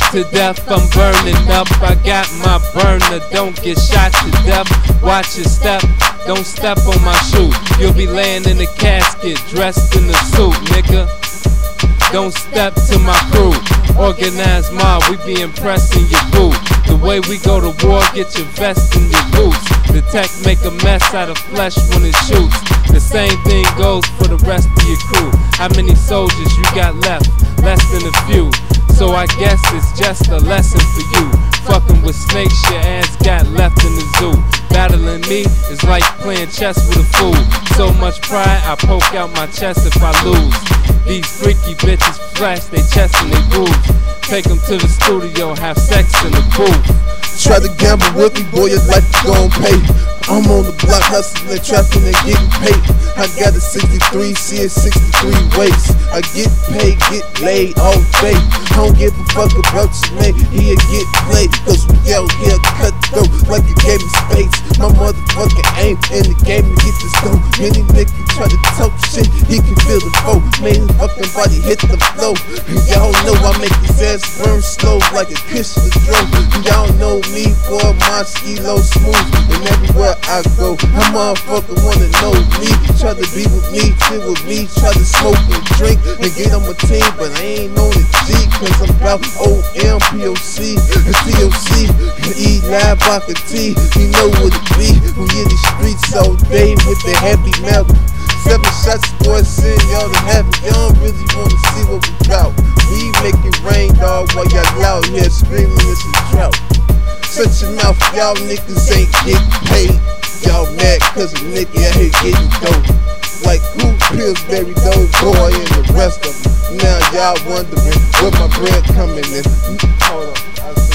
to death, I'm burning up. I got my burner, don't get shot to death. Watch your step, don't step on my shoe. You'll be laying in a casket, dressed in a suit, nigga. Don't step to my crew. Organized mob, we be impressing your boo. The way we go to war, get your vest and your boots. The tech make a mess out of flesh when it shoots. The same thing goes for the rest of your crew. How many soldiers you got left? Less than a few. So I guess it's just a lesson for you. Fucking with snakes, your ass got left in the zoo. Battling me is like playing chess with a fool. So much pride, I poke out my chest if I lose. These freaky bitches flash they chest and they boobs. Take them to the studio, have sex in the booth. Try to gamble with me, boy, your life is gon' pay. I'm on the block hustling, trapping and getting paid. I got a 63, see it 63 ways. I get paid, get laid all day. I don't give a fuck about your mate, he'll get played. Cause we out here cut throat like a game of spades. My motherfucking aim in the game to get this dough. Many niggas try to talk shit, he can feel the foe. Man, fucking body hit the flow. And y'all know I make his ass burn slow like a Christmas drum. Y'all know me, boy, my skilo smooth. And everywhere I go, a motherfucker wanna know me. Try to be with me, chill with me, try to smoke and drink and get on my team, but I ain't on the G. Cause I'm about OM, POC, and COC, and E-Live, Vodka T. You know what it be, we in the streets all day with the heavy metal. 7 shots, boy, send y'all to heaven. Y'all don't really wanna see what we got. We make it rain, dog, while y'all out here screaming it's a drought. Shut your mouth, y'all niggas ain't getting paid. Y'all mad cause a nigga out here getting dope. Like who Pillsbury Dope Boy and the rest of them. Now y'all wondering where my bread coming in. Hold on.